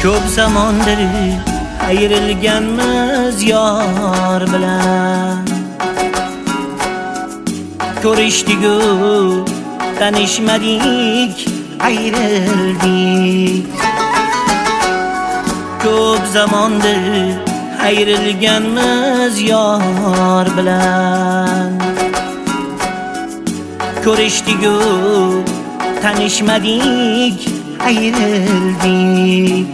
Ko'p zamondir ayrilganmiz yor bilan. Ko'rishdik-u tanishmadik, ayrildik. Ko'p zamondir ayrilganmiz yor bilan. Ko'rishdik-u tanishmadik, ayrildik.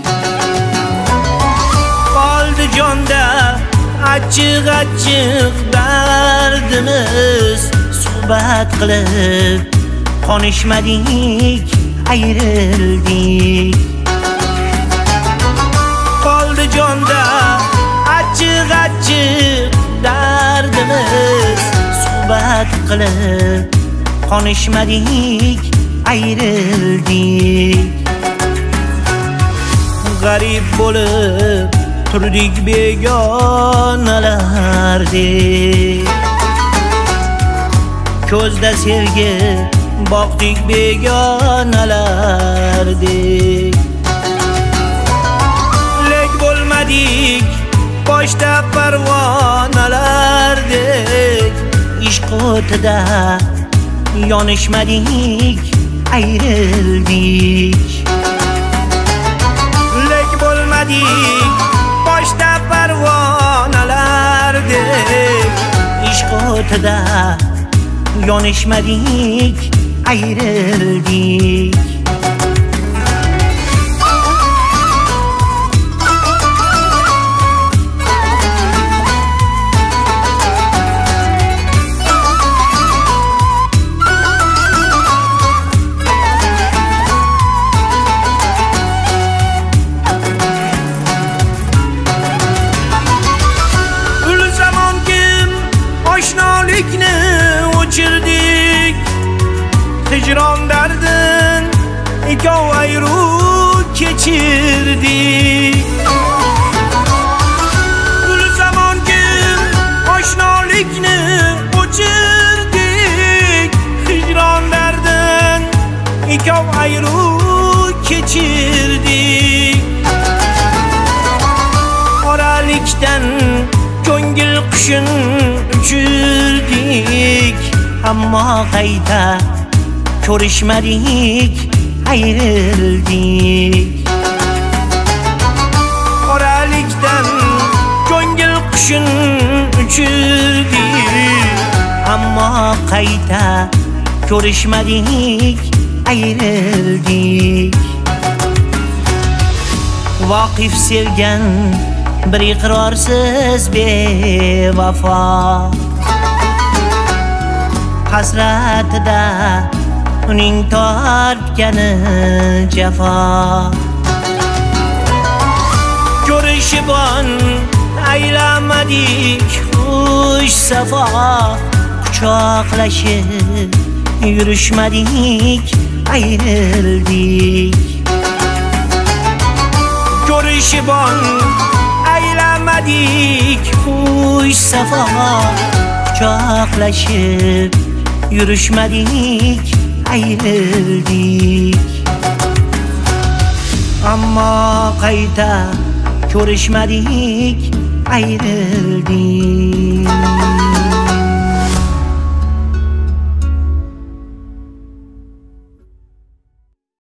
Qoldi jonda achchiq-achchiq dardimiz, suhbat qilib qonishmadik, ayrildik. Qoldi jonda achchiq-achchiq dardimiz, suhbat qilib qonishmadik, ayrildik. G'arib bo'lib turdik begonalardek, ko'zda sevgi boqdik begonalardek. Lek bo'lmadik boshda parvonalardek, ishq o'tida yonishmadik, ayrildik. Lek bo'lmadik boshda parvonalardek, ishq o'tida yonishmadik, ayrildik. O'chirdik hijron dardin, ikov ayru kechirdik. Gul zamon kim oshnolikni o'chirdik, hijron dardin, ikov ayru kechirdik. Oralikdan ko'ngil qushin uchirdik, ammo qayta ko'rishmadik, ayrildik. Qoralikdan ko'ngil qushin uchirdik, ammo qayta ko'rishmadik, ayrildik. Voqif sevgan bir iqrorsiz bevafo, hasratida uning tortgani jafo. Ko'rishibon aylamadik xush safo, quchoqlashib yurishmadik, ayrildik. Ko'rishibon aylamadik xush safo, quchoqlashib yurishmadik, ayrildik. Ammo qayta ko'rishmadik, ayrildik.